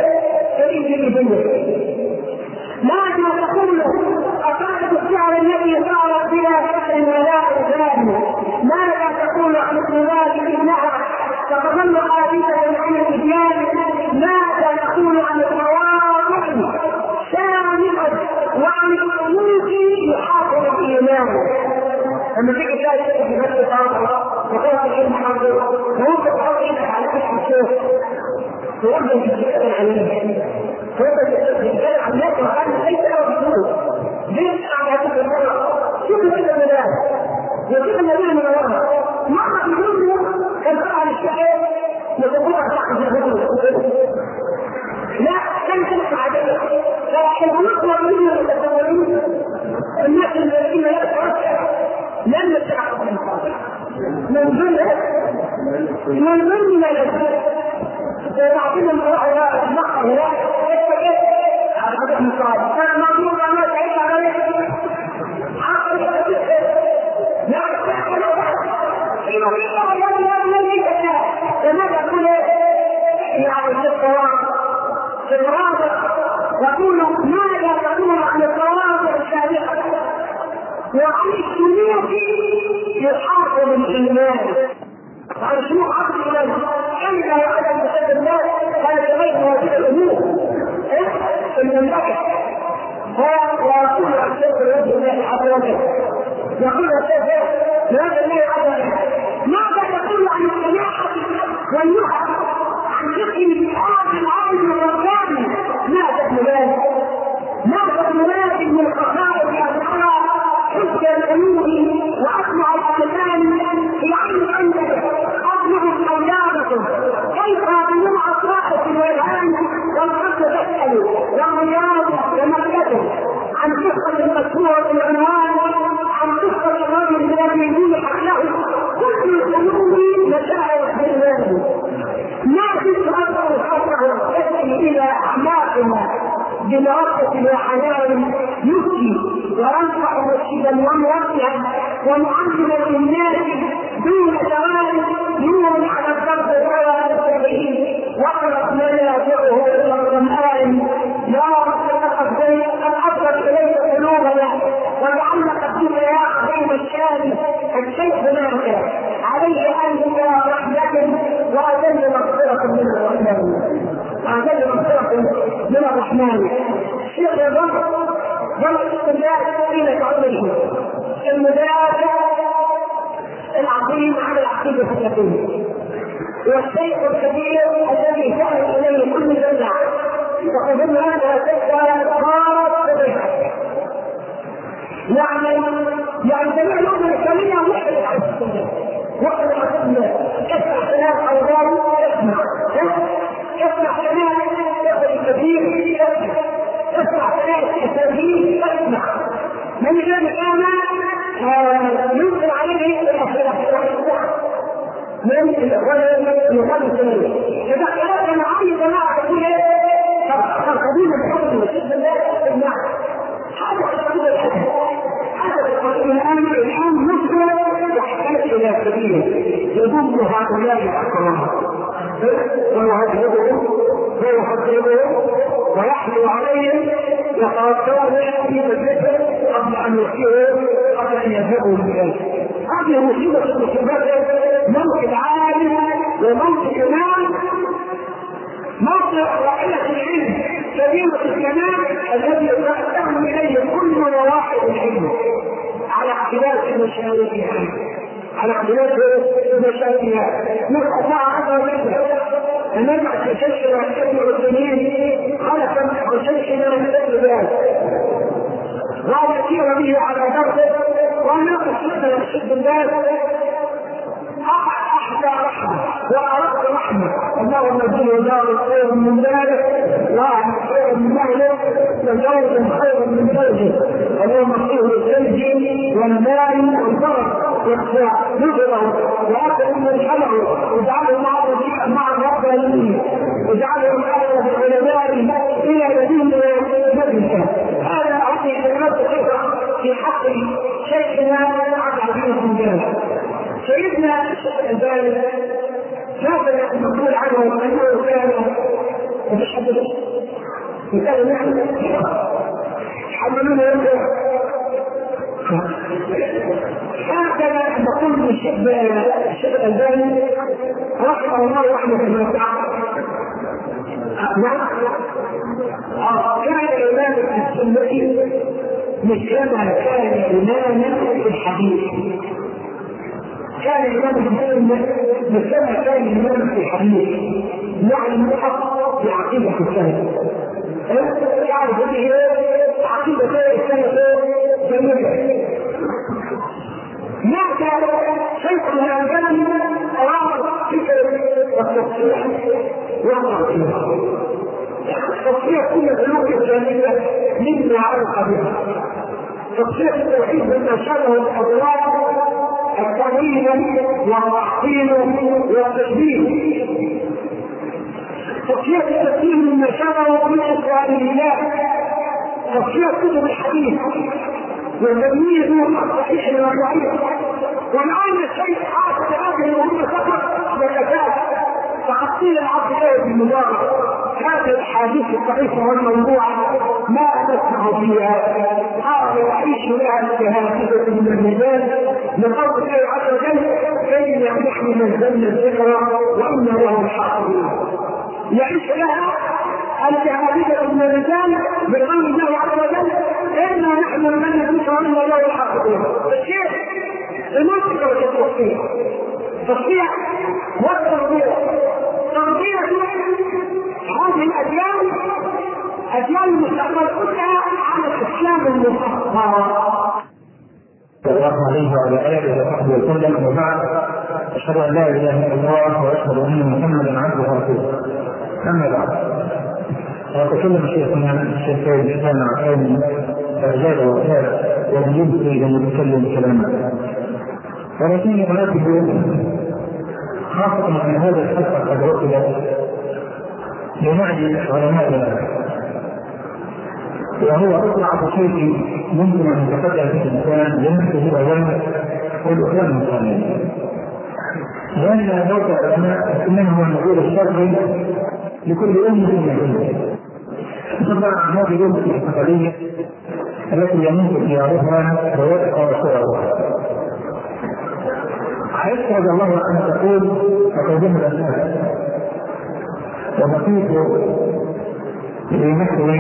ماذا تقول أقالة الشعر الذي صار بلا فخر ولا إذان؟ ماذا تقول عن الطلاب إنها تظل خالدة عن الإديان؟ ماذا تقول عن التواضع شامخا وعن السلوك يحافظ الإيمان؟ لما تيجي تلاقي في نفس الطاقة وتقول العلم حاضر وانت تحط ايدك على كتف الشيخ تقول له تتكلم عليه تتكلم عن الناس وقال ليس له بسهوله ليش على هذه المرة شوف كده المدار وشوف النبي من وراها مرة بيقول كان طلع للشيخ وتقولها صاحب الهدوء لا كان تنفع عليه لكن هنطلع منه المتدورين الناس الذين يأتوا لم يتعقب من قبل من ضمن وبعدين المرأة النقر لا يستطيع هذا المصاب كان مضمون ما تعيش عليه عقل لا تستحق لماذا أقول يعني في الرابع يقول ماذا تقول عن التواضع السابقة وعن السلوك يحافظ الإيمان وعن سلوك عقل الإيمان كيف يعلم بسبب الناس هذا غير هذه الأمور في المملكة ويقول عن شيخ الوجه الله حضرته يقول الشيخ لهذا الله عز ماذا تقول عن السماحة والنهى عن فقه الآن العالم الرباني ماذا تقول ماذا تقول من الخصائص الأخرى حسن الأمور وأسمع الألمان في عين عندك أسمع أولادكم كيف من أطراحة والآن والحق تسأل والرياضة ومكته عن قصة المشهور العنوان عن قصة الرجل الذي يوحى له كل الأمور مشاعر بالله ما في أكبر خطأ تأتي إلى أعماقنا بمرقة وحنان يبكي وينفع مرشدا وموجها ومعلما للناس دون ثوان نور على الضرب ولا السبيل وقرت منافعه الى الظمآن يا رب الافضل اليك قلوبنا وجعلنا قديم يا عظيم الشان الشيخ ناصر عليه انت رحمه واجل مغفره من الرحمن واجل مغفره من الرحمن شيخ الرب ولد الله طيلة عمره المدافع العظيم على العقيدة اليقين والشيخ الكبير الذي فعل إليه كل جمع وقدم هذا تسعى صارت بها يعني جميع الأمة الإسلامية وحدة على السنة وحدة على السنة اسمع كلام أوضاع اسمع كلام الشيخ الكبير اسمع كلام التوحيد اسمع من غير كان ينزل عليه من الإخوان يقال سنين إذا كانت معي جماعة تقول ترقبون الحكم وشد الله تسمع هذا تقول الحكم هذا الآن نصر يحتاج إلى سبيل يضم هؤلاء الأقرار ويهذبهم ويحذرهم ويحمل عليهم يتوكلون في مجلسه قبل ان يصيروا قبل ان يذهبوا اليه. هذه مصيبه المصيبات، موت عالم وموت امام، موت رائعه العلم كبيره الزمان الذي يتقدم اليه كل نواحي العلم على اختلاف مشاركها، على اختلاف مشاركها. نسال الله عز وجل ان نجعل في شيخنا ابن عثيمين خلفا وشيخنا من ذلك، وان يسير به على دربه، وان يقف شده يشد الناس احدى رحمه وارق رحمه. اللهم اجعله دار خير من ذلك، واعلم خير من ذلك، وزوجا خيرا من زوجه. اللهم اغفره الزوج والمال والبركه نظره واكل من حلقه، واجعله مع الربانيين، واجعله الاقرب العلماء الى مدينه مجلسه. هذا اعطي كلمات كثيره في حق شيخنا عبد العزيز بن باز. سيدنا الشيخ الألباني هذا المقول عنه انه كان متشددا، كان يعني يحملون يده. هكذا نقول الشيخ الألباني رحمه الله رحمه واسعة. كان الإمام السني مثلما كان إماما في الحديث، كان الإمام السني مثلما كان إماما في الحديث، يعني الحق في عقيدة السنة. يعرف به عقيدة السنة جميلة. مات شيخ الألباني أراد فكرة التصحيح والتعطيل، تصحيح كل العلوم الإسلامية مما علق بها، تصحيح التوحيد مما شبه الأضرار التأويل والتعطيل والتشبيه، تصحيح التفسير مما شبه بالإسرائيليات، تصحيح كتب الحديث والتمييز الصحيح من الضعيف. والآن الشيء حاصل هذه الأمور فقط والأساس تعطيل العقيدة بالمبارك. هذه الحديث الصحيحة والموضوعة ما نسمع فيها، هذا يعيش لها كهاتفة من الميزان لقول الله عز وجل: إن نحن نزلنا الذكر وإنا له الحافظون. يعيش لها الكهاتفة من الميزان بقول الله عز وجل: إنا نحن نزلنا الذكر وإنا له الحافظون. الشيخ المنطقة والتصحيح، تصحيح والتربية، تربية هذه الأديان، أديان المستقبل كلها على الإسلام المصطفى صلى الله عليه وعلى آله وصحبه وسلم. وبعد، أشهد أن لا إله إلا الله وأشهد أن محمدا عبده ورسوله. أما بعد، وتكلم شيخنا الشيخ الإسلام عن زاد وزاد ولم يبقي أن يتكلم كلاما، ولكني أناسب خاصة من هذا الحلقة قد وصلت لنعي علمائنا، وهو أطلع شيء ممكن أن يتفقه في الإنسان لنفسه الأوامر والأحلام الثانية، لأن موقع الأسماء إنما هو المقول الشرعي لكل أمة من طبعا هذه الأمة الاعتقادية التي يموت خيارها ويبقى صورها. حيث الله أن تقول أقدم الأسماء وبقيت لنحو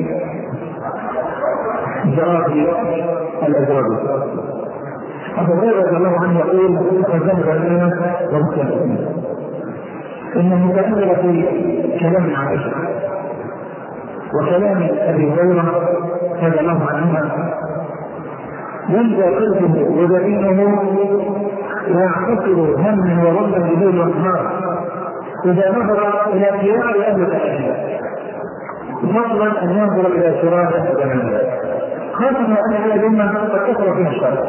جراد الأزواج. أبو هريرة رضي الله عنه يقول: أقدم الأسماء وبقي الأسماء. إن المتأمل في كلام عائشة وكلام أبي هريرة رضي الله عنهما ينزل قلبه وبعينه ويعتقد همه وظنه بالليل والنهار إذا نظر إلى خيار أهل الأشياء، فضلا أن ينظر إلى شرار الزمان، خاصة أن هذا الأمة قد كثر فيها الشر.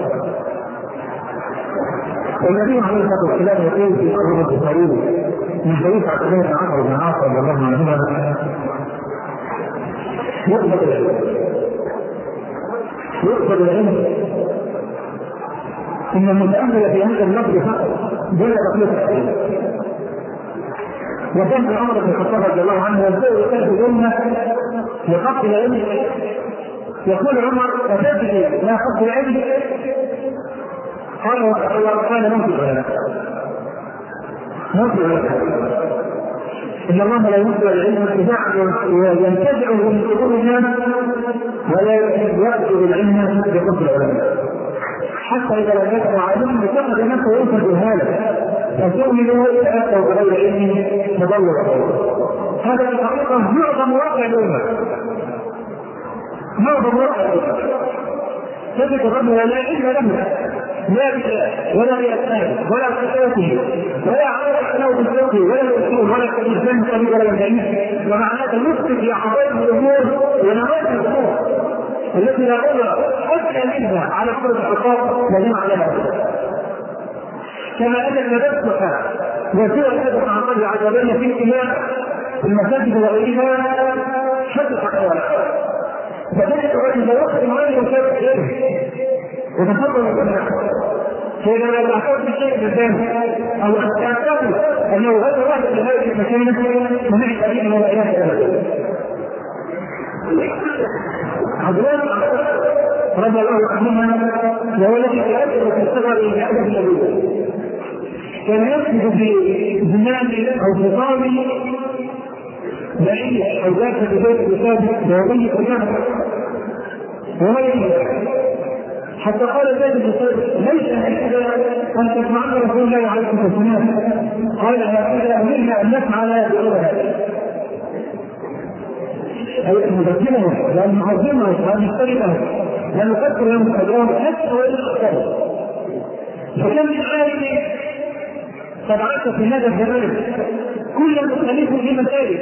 والنبي عليه الصلاة والسلام يقول في صحيح البخاري من حديث عبد الله بن عمرو بن العاص رضي الله عنهما: يقبل العلم إن المتأمل في هذا اللفظ فقط دون بقية الحديث. وكان عمر بن الخطاب رضي الله عنه يبدأ يكتب الأمة لقتل العلم. يقول عمر أتدري ما قتل العلم؟ قال موت العلماء. إن الله لا ينزل العلم اتباعا ينتزعه من قبول الناس ولا يأخذ العلم بقبل العلماء، حتى إذا لم يكن عالما اتخذ نفسه ينفذ هذا فتؤمنوا أتوا بغير علم مضلل. هذا في الحقيقة معظم واقع الأمة، معظم واقع الأمة. تجد الرجل لا علم له لا بالله ولا بأسمائه ولا بصفاته ولا عارف له بالفقه ولا الأصول ولا التلفزيون قريب ولا بعيد، ومع هذا يفسد في عظائم الأمور ونوازل الأمور التي لا عذر أدنى منها على فرض الحقوق الذين عليها. كما أن التدفق وسوء الأدب عن قبل عجبين في اجتماع المساجد وغيرها شد حقوق. فذلك الرجل لا يخرج مالي وشارك إليه وتفضل الجماعة، فإذا لا تعتقد بشيء بالذات أو تعتقد أنه غير واحد لهذه المكانة ومع الأمين ولا إله إلا الله. عبدالله رضي الله عنهما وهو الذي يؤثر في الصغر بأدب النبي، كان يكتب في زمان أو في طاوي بعيد أو ذاك في بيت الكتاب ويبين كلامه وغيره، حتى قال زيد بن ثابت ليس هكذا ان تسمعن رسول الله عليه الصلاه والسلام، قال هكذا امرنا ان نفعل بغير اي نبدلهم لان نعظمهم وان نحترمهم وان نفكر لهم اجرهم حتى وان اختلف. فكم من عالم قد عاش في هذا الزمان كل مختلف في مسائل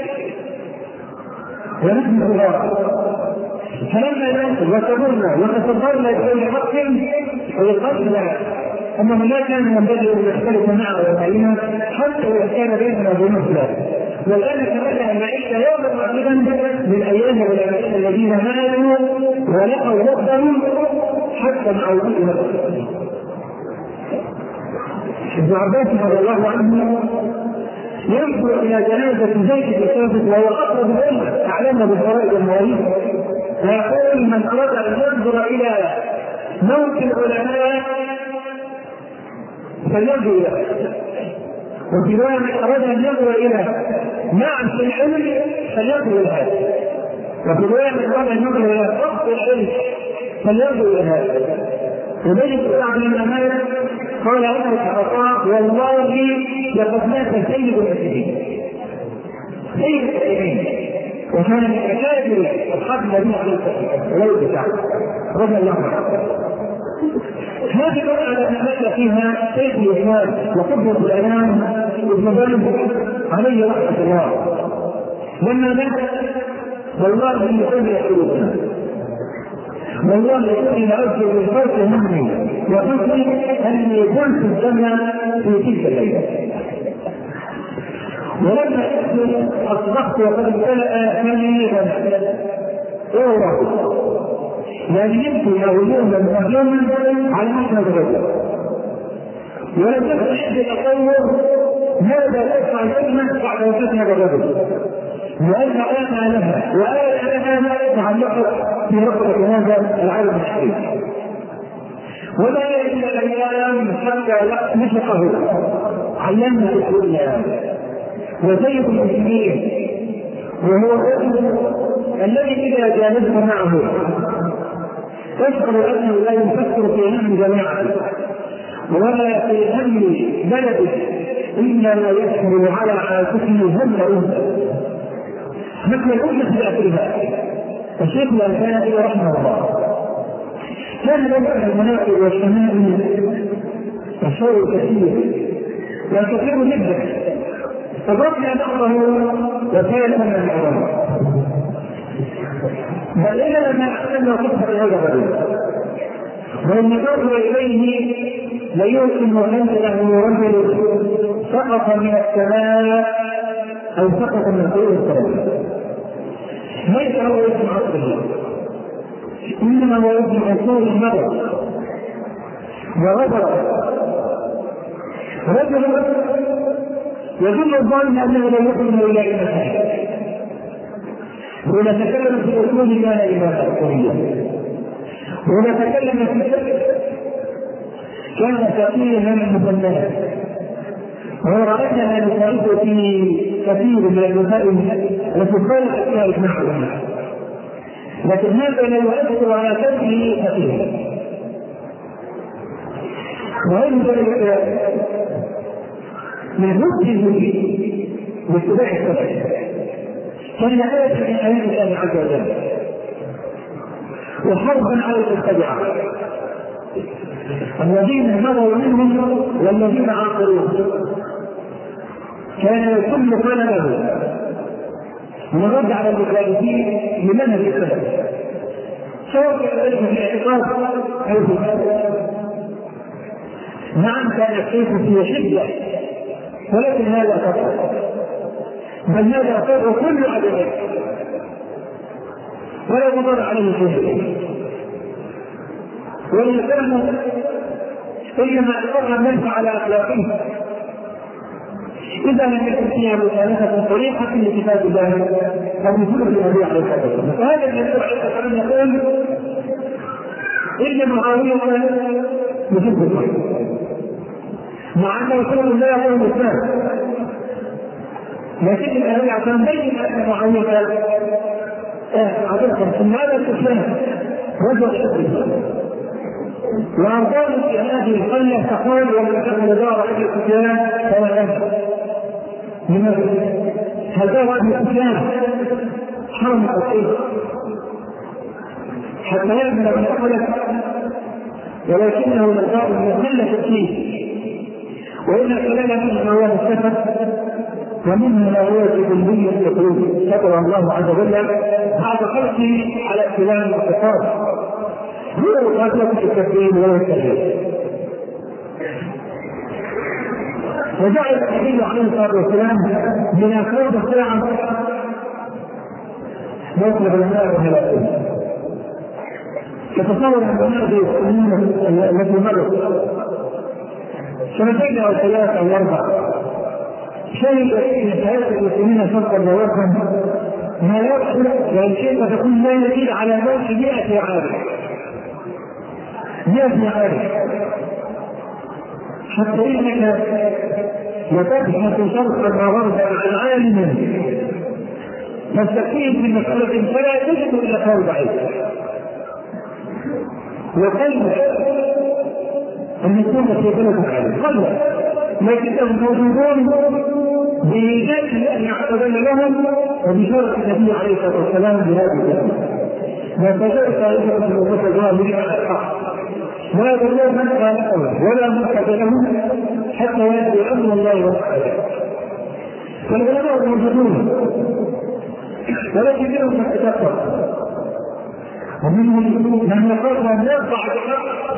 ونحن الله، فلما ننزل وتمرنا وتصدرنا الى الحق ويقصنا ان هناك من ينبغي ان يختلف معه وبيننا حتى وان كان بيننا وبين خلاف. والان نتمنى ان نعيش يوما واحدا من ايام العلماء الذين مالوا ولقوا ربهم حتى مع وجود نفسه. ابن عباس رضي الله عنه ينظر الى جنازه زيد بن ثابت وهو اقرب الامه اعلمنا بالفرائض والمواريث، ويقول من اراد ان ينظر الى موت العلماء فلينظر اليه، وفي روايه من اراد ان ينظر الى معرفه العلم فلينظر الى هذا، وفي روايه من اراد ان ينظر الى فقد العلم فلينظر الى هذا. وبين بعض العلماء قال عمر بن الخطاب والله لقد مات سيد المسلمين، سيد المسلمين، وكان من اكابر اصحاب النبي عليه الصلاه والسلام رضي الله عنه. هذه الرؤيا التي مات فيها شيخ الاسلام وقدوه الانام ابن باز عليه رحمه الله لما مات والله يسمي قلوبنا، والله يقول لأجل الفرق مني وحسني أني كنت الجنة في تلك الليلة. ولما أصبحت وقد امتلأ تلميذا أورا يعني يمكن أولوما مهما على أحمد الرجل، ولم يكن عندي تصور ماذا يدفع الكلمة بعد وفاة هذا الرجل، وأن آن لها وآن لها تعلقت في رقبة هذا العالم الحديث. ولا إلا الأيام حتى نشقه علمنا الدنيا وزيد المسلمين، وهو الرجل الذي إذا جالست معه تشعر أنه لا يفكر في هم جماعته ولا في هم بلده إنما يشعر على عاتقه هم أمه مثل الأمة بأسرها. الشيخ الألباني رحمه الله كان له المناقب والشمائل والشر كثير والكثير جدا، فضربنا نحره وكان من العلماء، بل إلا لما أحسن وصفه هذا الرجل وإن نظر إليه ليمكن أن له رجل سقط من السماء أو سقط من طول السماء، ليس هو اسم عصره إنما هو اسم أصول النظر وغدر رجل يظن الظالم انه لا يؤمن الا ايمانا. ونتكلم في الاصول كان ايمانا قويا، ونتكلم في الفقه كان فقيها مثنى. ورأينا نشارك في كثير من المسائل التي خالف فيها اجماع الامه، لكن هذا لا يؤثر على كونه فقيها. وينبغي من نفسه باتباع السبب كان آية من آيات الله عز وجل وحربا على المتبعة الذين مروا منهم والذين عاقروه. كان كل طلبه ونرد على المخالفين بمنهج السلف سواء كان في الاعتقاد او في الحياه. نعم كان السيف في شده، ولكن هذا خطأ، بل هذا خطأ كل عدد ولا يضر عليه شيء. والإنسان إنما أقر الناس على أخلاقه إذا لم يكن فيها مخالفة صريحة لكتاب الله أو لسنة النبي عليه الصلاة والسلام. فهذا الذي يقول إن معاوية يحب مع أن رسول الله هو الإسلام، لكن الأهل عشان بين أن معاوية عدلكم ثم هذا الإسلام رجل الإسلام. وأرضان في هذه القرية تقول ومن كان دار أبي سفيان فهو أهل. لماذا؟ هل دار أبي سفيان حرم التوحيد حتى يأمن من أخذت، ولكنه مدار من ملة الدين، وإن كلام منه هو مستفد ومنه ما هو جبلي التقليد شكر الله عز وجل بعد خلقه على اختلاف الاقتصاد هو مقاتلة التكفير وهو التغيير. وجعل النبي عليه الصلاة والسلام من أفراد الساعة مطلب النار وهلاكهم. تتصور أن هذه السنين التي مرت سنتين أو ثلاثة أو أربعة شيء في حياة المسلمين شرقا وغربا ما يحصل يعني شيء تكون لا يزيد على موت 100 عام 100 عام حتى إنك وتبحث شرقا وغربا عن عالم تستفيد من مسألة فلا تجد إلا قول ضعيف وقلب أن يكون في بلد عالم قلب، لكنهم موجودون بإيجاد أن يعتذر لهم وبشرط النبي عليه الصلاة والسلام بهذه الكلمة. ما تجد طائفة من أمة الظاهرين على الحق لا يضر من خالفه ولا مرتد له حتى يأتي أمر الله وحده. فالعلماء موجودون ولكنهم قد تكفر، ومنهم من يقول أن يرفع بحق،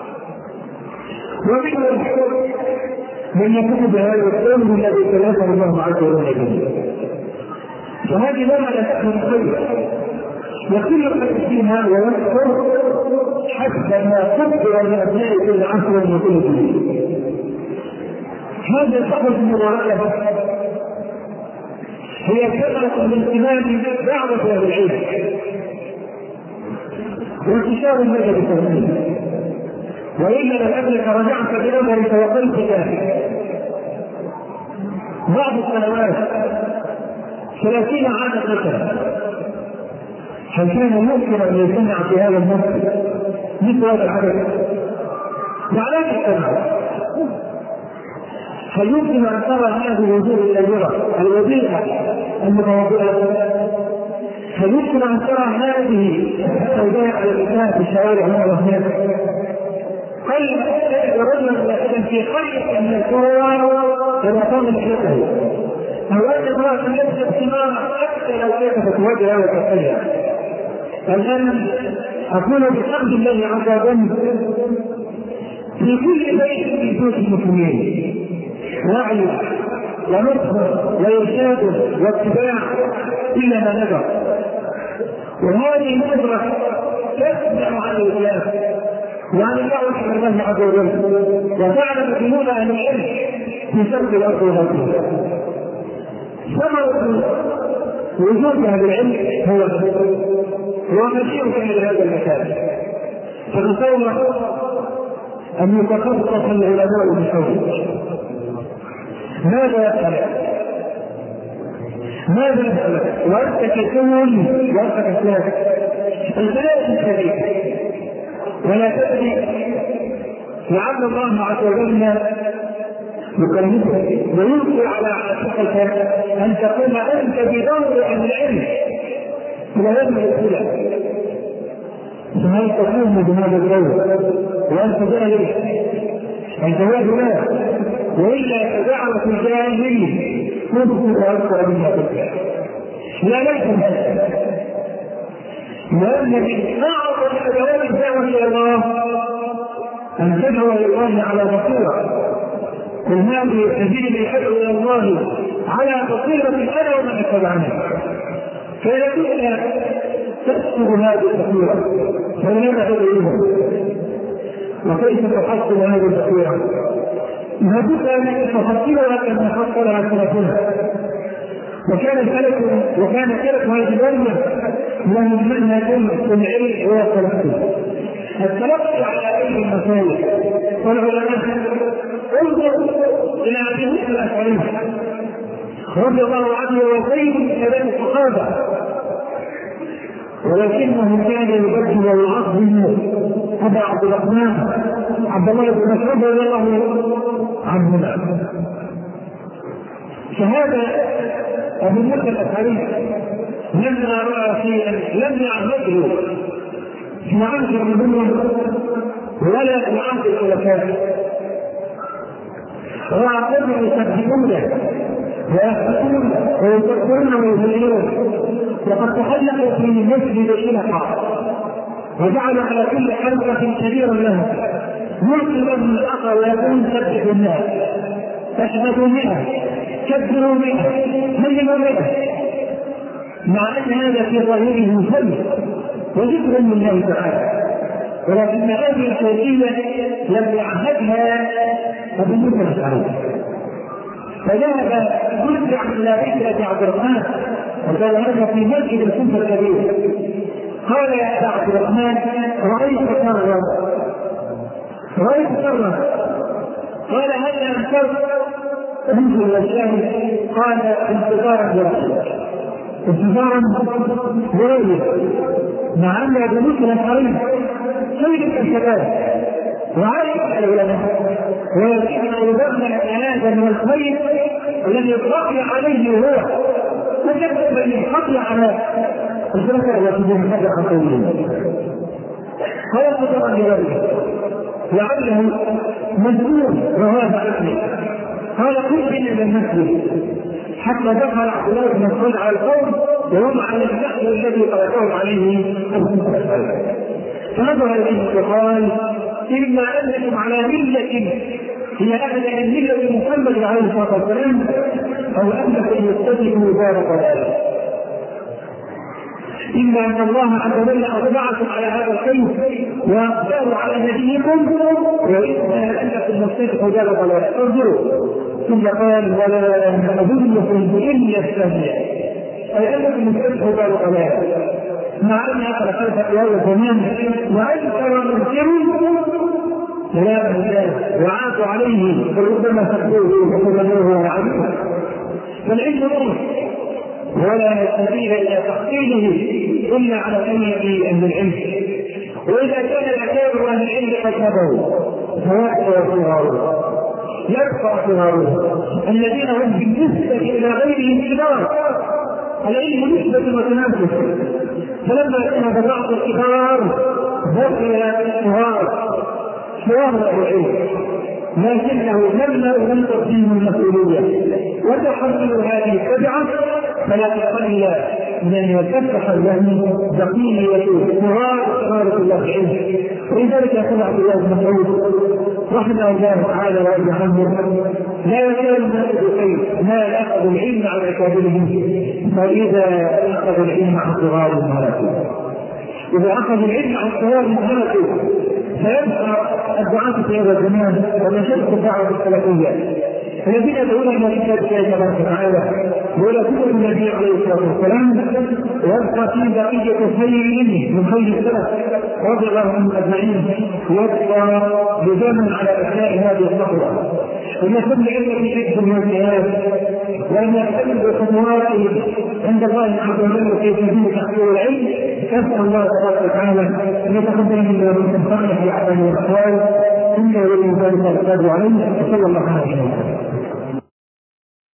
ومنهم من يكون بهذا القول الذي تلاقى الله عز وجل. فهذه لما لا تكون خيرا وكل قد فيها ويذكر حتى ما قدر لأبناء كل عصر وكل دين. هذا الفقر من وراءه هي كثرة من اهتمام دعوة أهل العلم وانتشار المذهب التوحيدي. وإلا لأنك رجعت بنظرك وقلبك بعض السنوات 30 عاما مثلا، هل كان يمكن أن يجمع في هذا النص مثل هذا العدد؟ وعلى السنة هل يمكن أن ترى هذه الوجوه النيرة الوظيفة المتواضعة؟ هل يمكن أن ترى هذه السوداء على الإنسان في الشوارع والمهنات؟ قل رجلا واحدا في قرية من القرى ومقام حياته أو أن امرأة ليست ثمارا حتى لو كيف تتوجه وتتخيل. الآن أقول بحمد الله عز وجل في كل بيت من بيوت المسلمين وعي ونصح وإرشاد واتباع إلى ما نذر، وهذه النظرة تسمع عن الإسلام وعن الله عز وجل وتعلم جنود أهل العلم في شرق الارض وغربها. ثمرة وجود هذا العلم هو مشير في هذا المكان. فتصور ان يتخصص العلماء بشوق. ماذا وانت كتول وانت كتاب البلاء الكبير ولا تدري لعل الله عز وجل يكلمك ويلقي على عاتقك ان تقوم انت بدور عن العلم الى يوم القيامه. فهل تقوم بهذا الدور وانت جاهل؟ انت واجب والا تدعوه الجاهل تدخل اكثر مما تدعو. لا لكن لان من اعظم ادوات الدعوه الى الله ان تدعو الى الله على بصيره. قل هذه سبيلي ادعو الى الله على بصيره انا ومن اتبعني. فيكون تكسر هذه البصيره فلماذا تدعوها؟ وكيف تحصل هذه البصيره؟ لابد ان تفصلها كما فصلها سلفنا. وكان سلف هذه الامه لهم منهج في العلم هو التلقي على اي المسائل. والعلماء انظر الى ابي موسى الاشعري رضي الله عنه وزيد من كلام الصحابه، ولكنه كان يبدل ويعظم ابا عبد الرحمن عبد الله بن مسعود رضي الله عنهما. فهذا ابو موسى الاشعري لما راى شيئا لم يعهده في عنصر منهم ولا في عهد الخلفاء، راى قوم يسبحونه ويسبحون ويكبرون ويهللون، وقد تحلقوا في مسجد شلقا وجعلوا على كل حلقه كبيرا لهم يلقي لهم الاخر ويقول سبحوا الناس تشهدوا بها كبروا بها هللوا بها، مع ان هذا في ظاهره فن وذكر من الله تعالى، ولكن هذه الكيفيه لم يعهدها ابو موسى الاشعري. فذهب مسرع الى بيت عبد الرحمن وقال هذا في مسجد الكوفه الكبير. قال يا ابا عبد الرحمن رايت كرا. قال هل انكرت؟ انزل الشاهد. قال انتظارا لرؤيه، مع ان ابو موسى الاشعري سيد الشباب وعارف العلماء، ولكنه يبنى هذا من الخير الذي يطلق عليه هو وجدت ان يطلق على الفكر وتجد هذا خطير. قال انتظارا لرؤيه لعله مجنون وهذا عقلي. قال قلت الى المسجد حتى دخل عبد الله بن مسعود على القوم وهم على النحو الذي تركهم عليه فنظر اليه وقال اما انكم على مله هي اهل من مله محمد عليه الصلاه والسلام او انكم يتبعوا دار ضلاله. اما ان الله عز وجل اطبعكم على هذا الخير واقدروا على نبيكم، واما انكم متبعوا دار ضلاله. انظروا ثم قال ولا اظنكم الا السهل، اي انكم متبعوا دار ضلاله، مع ان هذا خلف في هذا الزمان وانكر منكر كلام الله وعاد عليه فربما تقوله وتبلغه وعلمه. فالعلم نور ولا سبيل الى تحصيله الا على ايدي اهل العلم. واذا كان الاكابر اهل العلم قد نبوا يبقى صغارهم الذين هم بالنسبه الى غيرهم كبار. العلم نسبه وتنافس، فلما كان بعض الكبار بقي صغار العلم، لكنه لما لم تقيم المسؤوليه وتحمل هذه التبعه فلا تقل من ان يفتح له بقيه صغار الله العلم. ولذلك يقول عبد الله بن مسعود رحمه الله تعالى وارضى عنه لا يزال الناس بخير ما اخذوا العلم عن اكابرهم، فاذا اخذوا العلم عن صغار هلكوا. اذا اخذوا العلم عن صغار هلكوا فيبقى الدعاة في هذا الزمان ومشايخ الدعوة السلفية الذين يدعون الى كتاب الله تبارك وتعالى ولا كتب النبي عليه الصلاه والسلام ويبقى في بقيه خير من خير السلف رضي الله عنهم اجمعين، ويبقى لزاما على احياء هذه الصحوه وان يكون علم في حفظ المنتهيات وان يعتمد بخطواته عند الله عز وجل في سبيل تحصيل العلم. نسال الله تبارك وتعالى ان يتقبل منا ومنكم صالح الاعمال والاقوال انه ولي ذلك القادر عليه. وصلى الله عليه وسلم.